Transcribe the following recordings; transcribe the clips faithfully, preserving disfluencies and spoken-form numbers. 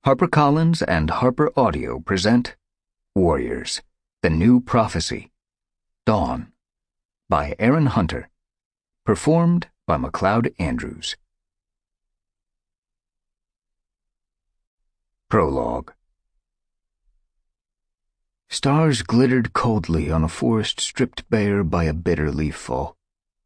HarperCollins and Harper Audio present Warriors, The New Prophecy, Dawn, by Aaron Hunter, performed by MacLeod Andrews. Prologue. Stars glittered coldly on a forest stripped bare by a bitter leaf fall.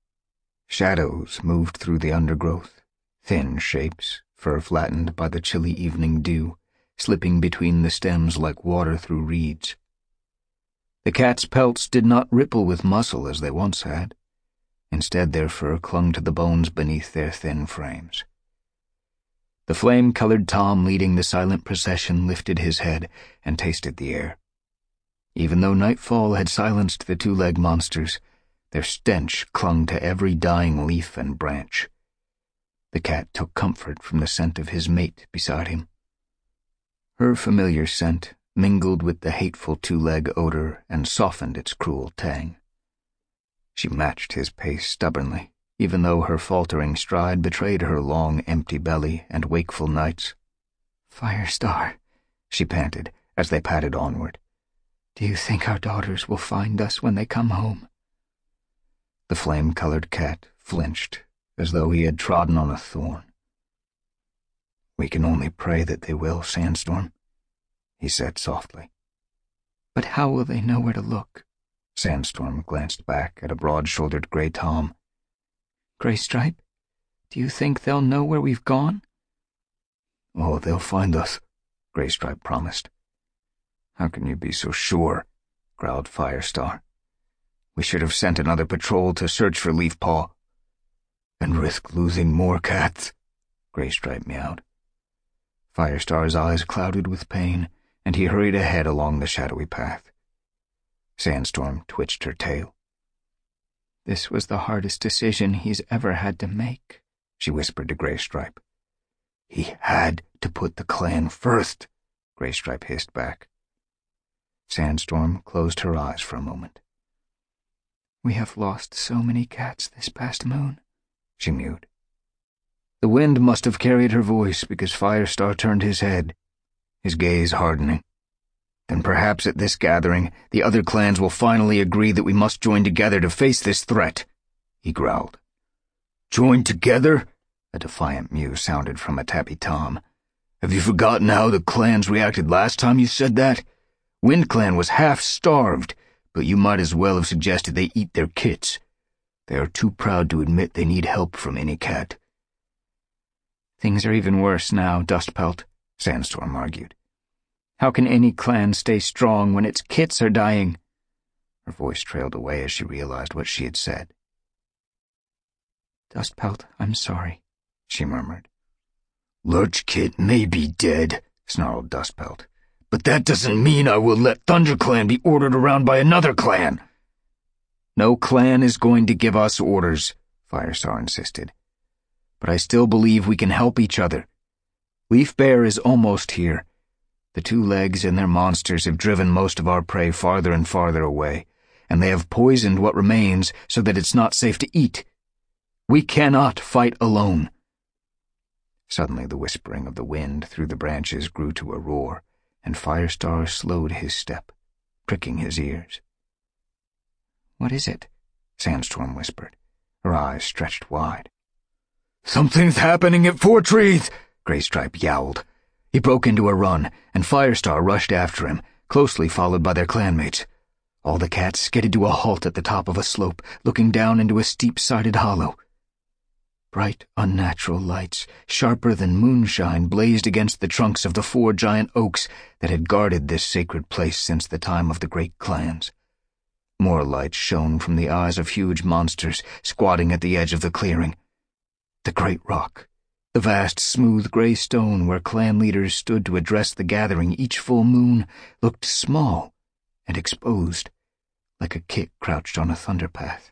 Shadows moved through the undergrowth, thin shapes, fur flattened by the chilly evening dew, slipping between the stems like water through reeds. The cats' pelts did not ripple with muscle as they once had. Instead, their fur clung to the bones beneath their thin frames. The flame-colored Tom leading the silent procession lifted his head and tasted the air. Even though nightfall had silenced the two-legged monsters, their stench clung to every dying leaf and branch. The cat took comfort from the scent of his mate beside him. Her familiar scent mingled with the hateful two-leg odor and softened its cruel tang. She matched his pace stubbornly, even though her faltering stride betrayed her long, empty belly and wakeful nights. "Firestar," she panted as they padded onward. "Do you think our daughters will find us when they come home?" The flame-colored cat flinched, as though he had trodden on a thorn. "We can only pray that they will, Sandstorm," he said softly. "But how will they know where to look?" Sandstorm glanced back at a broad-shouldered gray Tom. "Graystripe, do you think they'll know where we've gone?" "Oh, they'll find us," Graystripe promised. "How can you be so sure?" growled Firestar. "We should have sent another patrol to search for Leafpaw." "And risk losing more cats," Graystripe meowed. Firestar's eyes clouded with pain, and he hurried ahead along the shadowy path. Sandstorm twitched her tail. "This was the hardest decision he's ever had to make," she whispered to Graystripe. "He had to put the clan first," Graystripe hissed back. Sandstorm closed her eyes for a moment. "We have lost so many cats this past moon," she mewed. The wind must have carried her voice because Firestar turned his head, his gaze hardening. "Then perhaps at this gathering, the other clans will finally agree that we must join together to face this threat," he growled. "Join together?" A defiant mew sounded from a tabby Tom. "Have you forgotten how the clans reacted last time you said that? WindClan was half-starved, but you might as well have suggested they eat their kits. They are too proud to admit they need help from any cat." "Things are even worse now, Dustpelt," Sandstorm argued. "How can any clan stay strong when its kits are dying?" Her voice trailed away as she realized what she had said. "Dustpelt, I'm sorry," she murmured. "Lurchkit may be dead," snarled Dustpelt, "but that doesn't mean I will let ThunderClan be ordered around by another clan." "No clan is going to give us orders," Firestar insisted. "But I still believe we can help each other. Leafbear is almost here. The two legs and their monsters have driven most of our prey farther and farther away, and they have poisoned what remains so that it's not safe to eat. We cannot fight alone." Suddenly the whispering of the wind through the branches grew to a roar, and Firestar slowed his step, pricking his ears. "What is it?" Sandstorm whispered, her eyes stretched wide. "Something's happening at Four Trees!" Graystripe yowled. He broke into a run, and Firestar rushed after him, closely followed by their clanmates. All the cats skidded to a halt at the top of a slope, looking down into a steep-sided hollow. Bright, unnatural lights, sharper than moonshine, blazed against the trunks of the four giant oaks that had guarded this sacred place since the time of the great clans. More lights shone from the eyes of huge monsters squatting at the edge of the clearing. The great rock, the vast smooth gray stone where clan leaders stood to address the gathering each full moon, looked small and exposed, like a kit crouched on a thunderpath.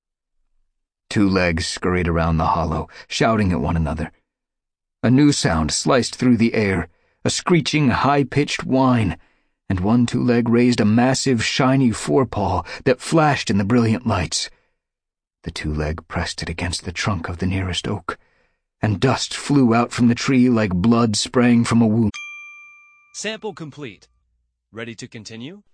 Two legs scurried around the hollow, shouting at one another. A new sound sliced through the air, a screeching, high-pitched whine, and one two-leg raised a massive, shiny forepaw that flashed in the brilliant lights. The two-leg pressed it against the trunk of the nearest oak, and dust flew out from the tree like blood spraying from a wound. Sample complete. Ready to continue?